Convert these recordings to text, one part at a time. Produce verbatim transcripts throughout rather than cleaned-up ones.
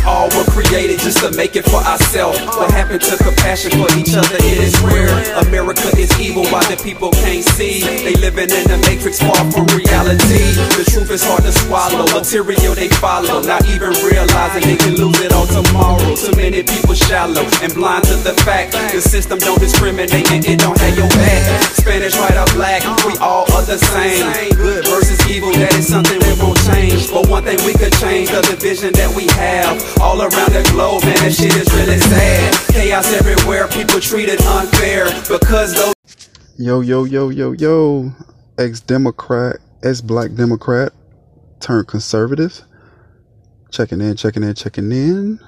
all were created just to make it for ourselves. What happened to compassion for each other? It is rare. America is evil while the people can't see. They living in the matrix, far from reality. The truth is hard to swallow. Material they follow, not even realizing they can lose it all tomorrow. Too many people shallow and blind to the fact the system don't discriminate and it don't have your back. Spanish, white or black, we all are the same. Good versus evil, that is something we won't change. But one thing we could change, the division that we have all around the globe, man, that shit is really sad. Chaos everywhere, people treated unfair because those. Yo, yo, yo, yo, yo, ex-Democrat, ex-black Democrat turned conservative. Checking in, checking in, checking in.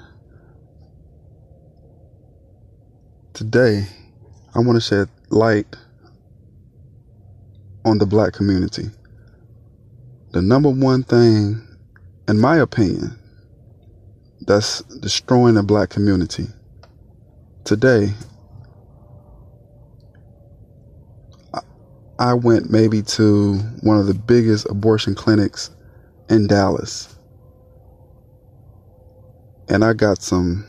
Today, I want to shed light on the black community. The number one thing, in my opinion, that's destroying the black community. Today, I went maybe to one of the biggest abortion clinics in Dallas. And I got some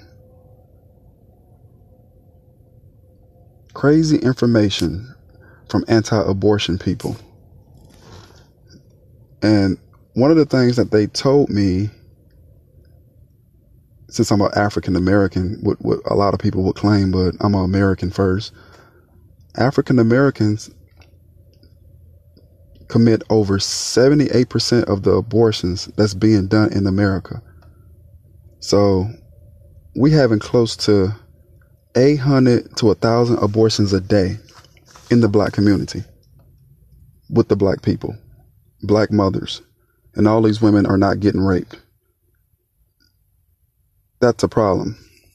crazy information from anti-abortion people. And one of the things that they told me, since I'm an African American, what, what a lot of people would claim, but I'm an American first. African Americans commit over seventy-eight percent of the abortions that's being done in America. So we having close to eight hundred to one thousand abortions a day in the black community with the black people, black mothers, and all these women are not getting raped. That's a problem.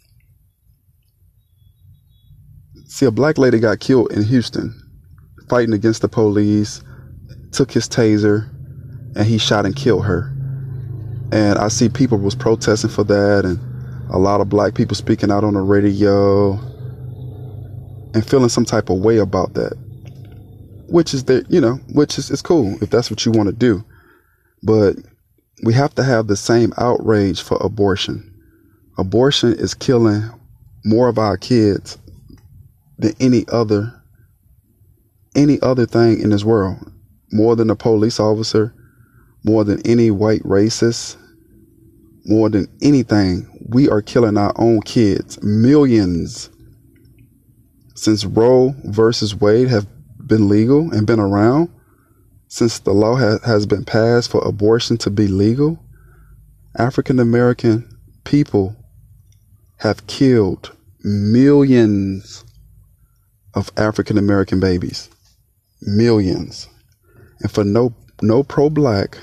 See, a black lady got killed in Houston fighting against the police, took his taser, and he shot and killed her. And I see people was protesting for that, and a lot of black people speaking out on the radio and feeling some type of way about that, which is that, you know, which is, is cool if that's what you want to do. But we have to have the same outrage for abortion. Abortion is killing more of our kids than any other, any other thing in this world. More than a police officer, more than any white racist, more than anything. We are killing our own kids. Millions. Since Roe versus Wade have been legal and been around, since the law ha- has been passed for abortion to be legal, African American people have killed millions of African American babies. Millions. And for no no pro-black,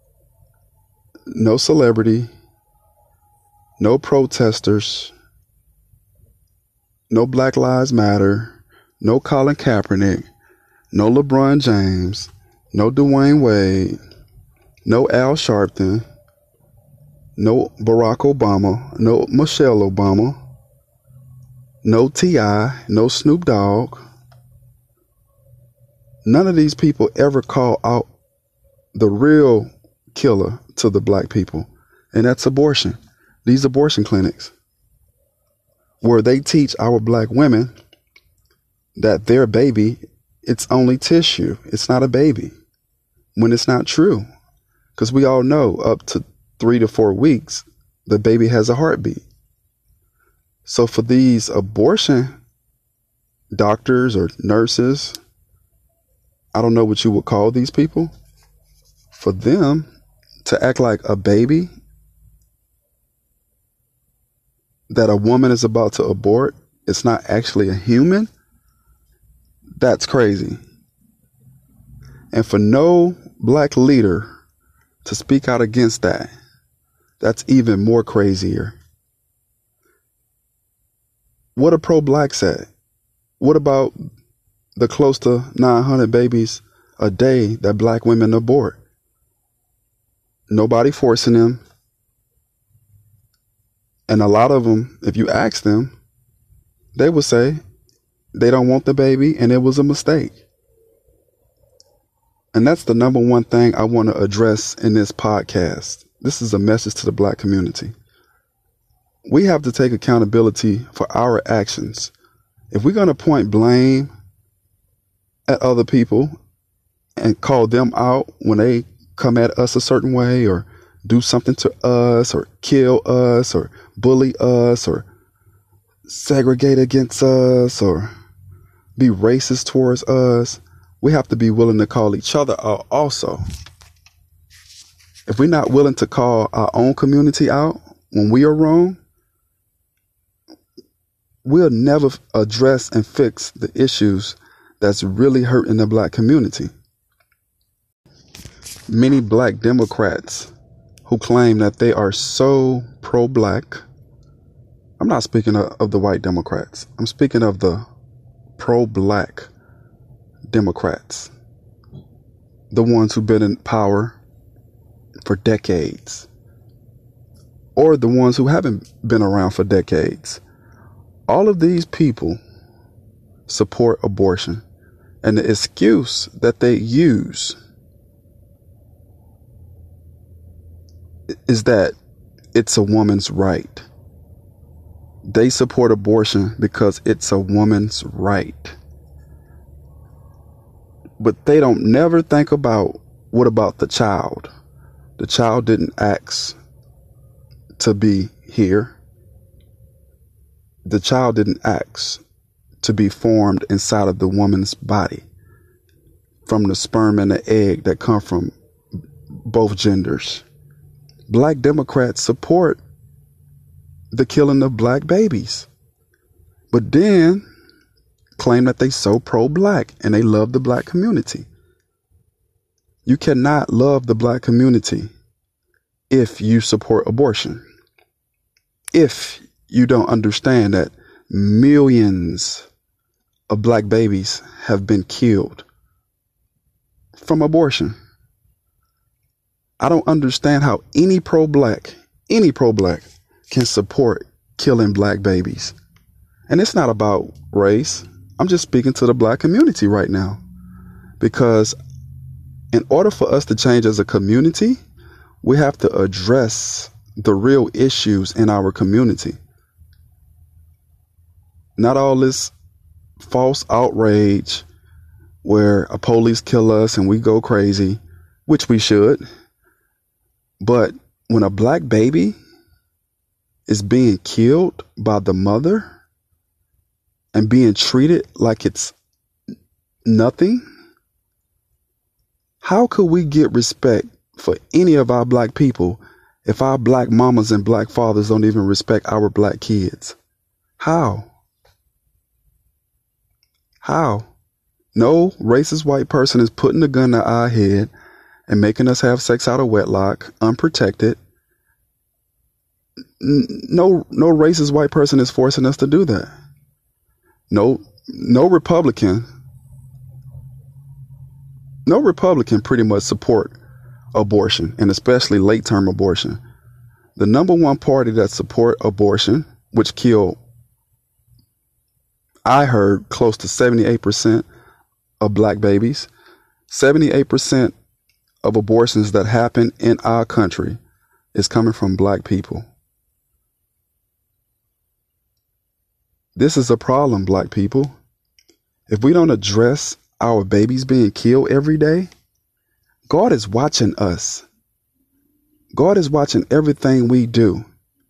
no celebrity, no protesters, no Black Lives Matter, no Colin Kaepernick, no LeBron James, no Dwayne Wade, no Al Sharpton, no Barack Obama, no Michelle Obama, no T I, no Snoop Dogg. None of these people ever call out the real killer to the black people, and that's abortion. These abortion clinics, where they teach our black women that their baby, it's only tissue. It's not a baby. When it's not true. Because we all know up to three to four weeks, the baby has a heartbeat. So for these abortion doctors or nurses, I don't know what you would call these people, for them to act like a baby that a woman is about to abort, it's not actually a human, that's crazy. And for no black leader to speak out against that, that's even more crazier. What are pro-blacks at? What about the close to nine hundred babies a day that black women abort? Nobody forcing them. And a lot of them, if you ask them, they will say they don't want the baby and it was a mistake. And that's the number one thing I want to address in this podcast. This is a message to the black community. we have to take accountability for our actions. If we're going to point blame at other people and call them out when they come at us a certain way or do something to us or kill us or bully us or segregate against us or be racist towards us, we have to be willing to call each other out also. If we're not willing to call our own community out when we are wrong, we'll never address and fix the issues that's really hurting the black community. Many black Democrats who claim that they are so pro-black, I'm not speaking of, of the white Democrats. I'm speaking of the pro-black Democrats, the ones who've been in power for decades, or the ones who haven't been around for decades. All of these people support abortion, and the excuse that they use is that it's a woman's right. They support abortion because it's a woman's right. But they don't never think about, what about the child? The child didn't ask to be here. The child didn't ask to be formed inside of the woman's body from the sperm and the egg that come from both genders. Black Democrats support the killing of black babies, but then claim that they so pro-black and they love the black community. You cannot love the black community if you support abortion. If you don't understand that millions of black babies have been killed from abortion. I don't understand how any pro-black, any pro-black can support killing black babies. And it's not about race. I'm just speaking to the black community right now, because in order for us to change as a community, we have to address the real issues in our community. Not all this false outrage where a police kill us and we go crazy, which we should. But when a black baby is being killed by the mother and being treated like it's nothing, how could we get respect for any of our black people if our black mamas and black fathers don't even respect our black kids? How? How? No racist white person is putting a gun to our head and making us have sex out of wedlock, unprotected. No, no racist white person is forcing us to do that. No, no Republican, no Republican pretty much support abortion, and especially late-term abortion. The number one party that support abortion, which killed, I heard, close to seventy-eight percent of black babies, seventy-eight percent of abortions that happen in our country is coming from black people. This is a problem, black people. If we don't address our babies being killed every day, God is watching us. God is watching everything we do.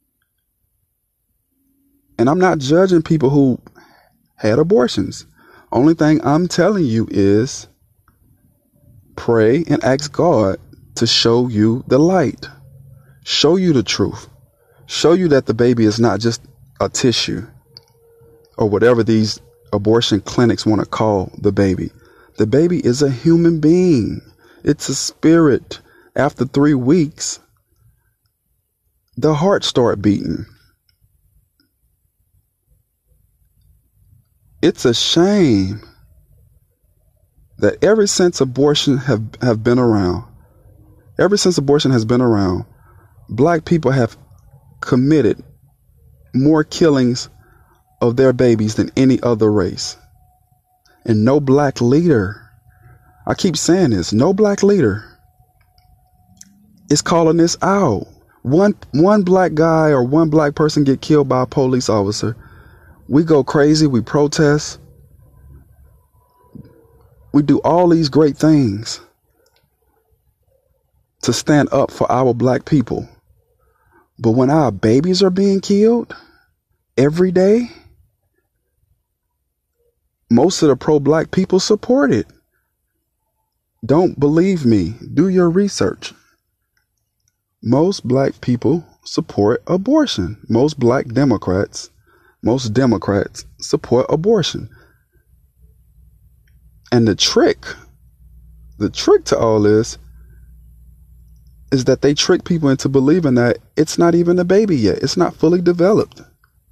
And I'm not judging people who had abortions. Only thing I'm telling you is pray and ask God to show you the light, show you the truth, show you that the baby is not just a tissue or whatever these abortion clinics want to call the baby. The baby is a human being. It's a spirit. After three weeks, the heart start beating. It's a shame that ever since abortion have, have been around, ever since abortion has been around, black people have committed more killings of their babies than any other race. And no black leader, I keep saying this, no black leader is calling this out. One one black guy or one black person get killed by a police officer, we go crazy, we protest, we do all these great things to stand up for our black people. But when our babies are being killed every day, most of the pro-black people support it. Don't believe me. Do your research. Most black people support abortion. Most black Democrats, most Democrats support abortion. And the trick, the trick to all this is that they trick people into believing that it's not even a baby yet. It's not fully developed.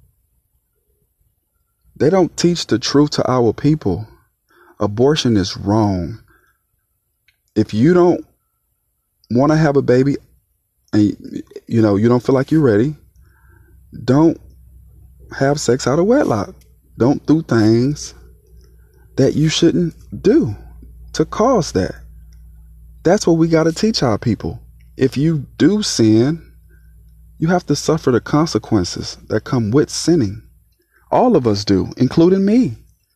They don't teach the truth to our people. Abortion is wrong. If you don't want to have a baby and you know you don't feel like you're ready, don't have sex out of wedlock. Don't do things that you shouldn't do to cause that. That's what we got to teach our people. If you do sin, you have to suffer the consequences that come with sinning. All of us do, including me.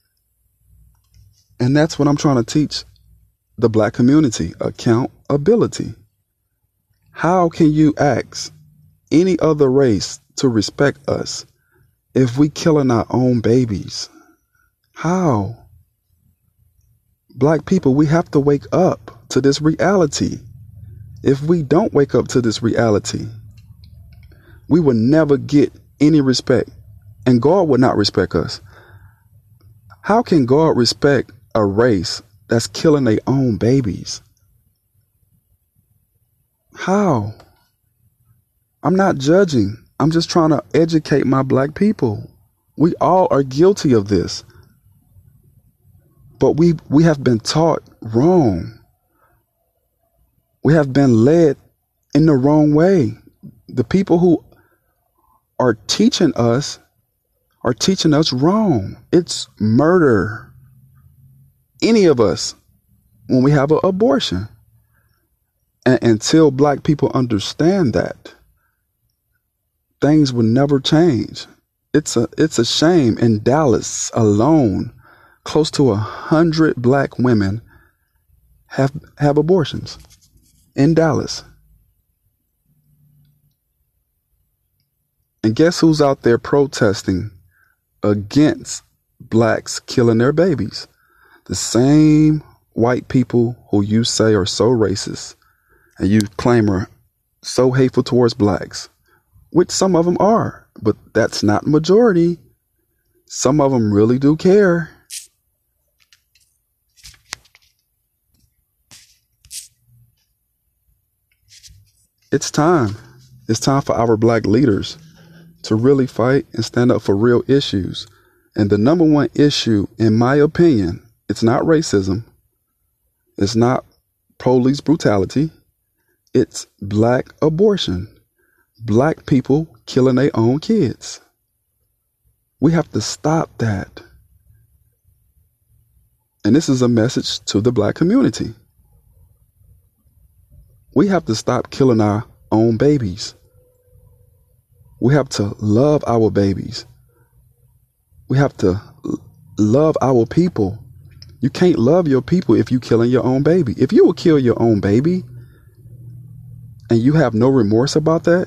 And that's what I'm trying to teach the black community: accountability. How can you ask any other race to respect us if we killing our own babies? How? Black people, we have to wake up to this reality. If we don't wake up to this reality, we will never get any respect, and God will not respect us. How can God respect a race that's killing their own babies? How? I'm not judging. I'm just trying to educate my black people. We all are guilty of this. But we we have been taught wrong. We have been led in the wrong way. The people who are teaching us are teaching us wrong. It's murder. Any of us, when we have an abortion. And until black people understand that, things will never change. It's a it's a shame. In Dallas alone, close to a hundred black women have have abortions. In Dallas. And guess who's out there protesting against blacks killing their babies? The same white people who you say are so racist and you claim are so hateful towards blacks, which some of them are, but that's not majority. Some of them really do care. It's time. It's time for our black leaders to really fight and stand up for real issues. And the number one issue, in my opinion, it's not racism. It's not police brutality. It's black abortion. Black people killing their own kids. We have to stop that. And this is a message to the black community. We have to stop killing our own babies. We have to love our babies. We have to love our people. You can't love your people if you're killing your own baby. If you will kill your own baby and you have no remorse about that,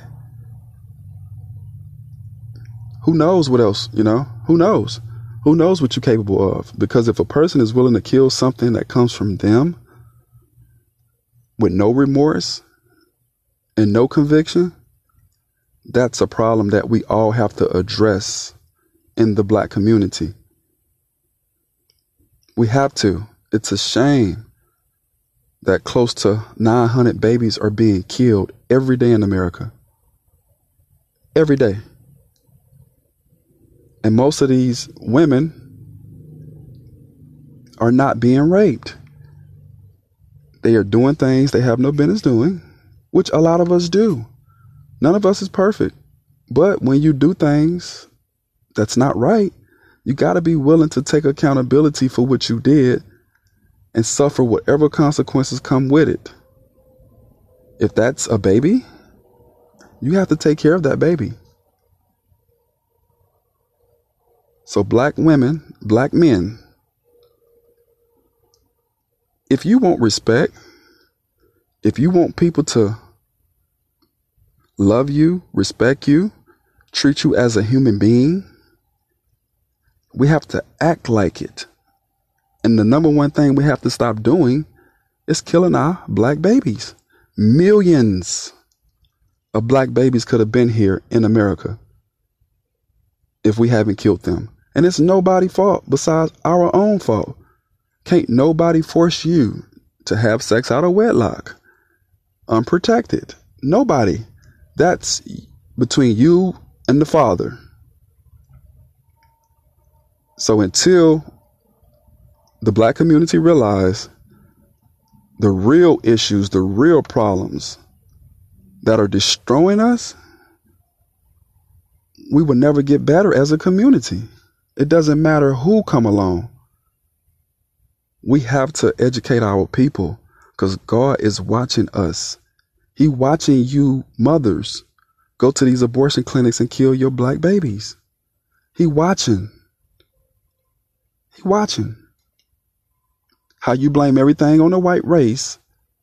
who knows what else, you know? Who knows? Who knows what you're capable of? Because if a person is willing to kill something that comes from them, with no remorse and no conviction, that's a problem that we all have to address in the black community. We have to. It's a shame that close to nine hundred babies are being killed every day in America. Every day. And most of these women are not being raped. They are doing things they have no business doing, which a lot of us do. None of us is perfect. But when you do things that's not right, you got to be willing to take accountability for what you did and suffer whatever consequences come with it. If that's a baby, You have to take care of that baby. So black women, black men, if you want respect, if you want people to love you, respect you, treat you as a human being, we have to act like it. And the number one thing we have to stop doing is killing our black babies. Millions of black babies could have been here in America if we haven't killed them. And it's nobody's fault besides our own fault. Can't nobody force you to have sex out of wedlock, unprotected. Nobody. That's between you and the Father. So until the black community realize the real issues, the real problems that are destroying us, we will never get better as a community. It doesn't matter who come along. We have to educate our people because God is watching us. He watching you mothers go to these abortion clinics and kill your black babies. He watching. He watching. How you blame everything on the white race,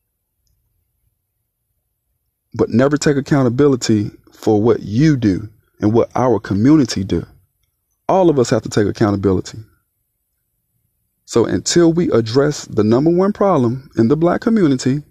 but never take accountability for what you do and what our community do. All of us have to take accountability. So until we address the number one problem in the black community,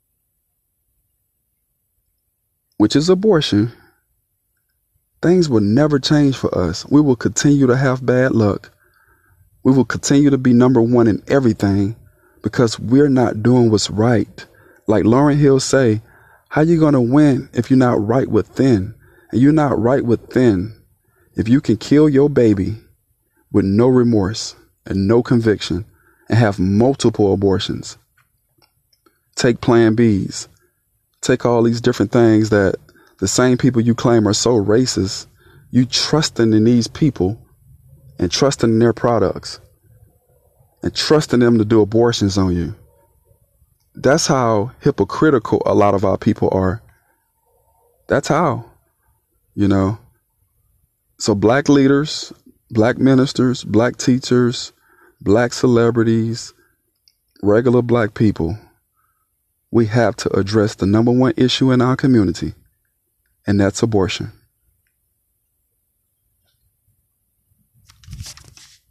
which is abortion, things will never change for us. We will continue to have bad luck. We will continue to be number one in everything because we're not doing what's right. Like Lauryn Hill say, how you going to win if you're not right within? And you're not right within if you can kill your baby with no remorse and no conviction and have multiple abortions. Take Plan Bs. Take all these different things that the same people you claim are so racist, you trusting in these people and trusting in their products and trusting them to do abortions on you. That's how hypocritical a lot of our people are. That's how, you know. So black leaders, black ministers, black teachers, black celebrities, regular black people, we have to address the number one issue in our community, and that's abortion.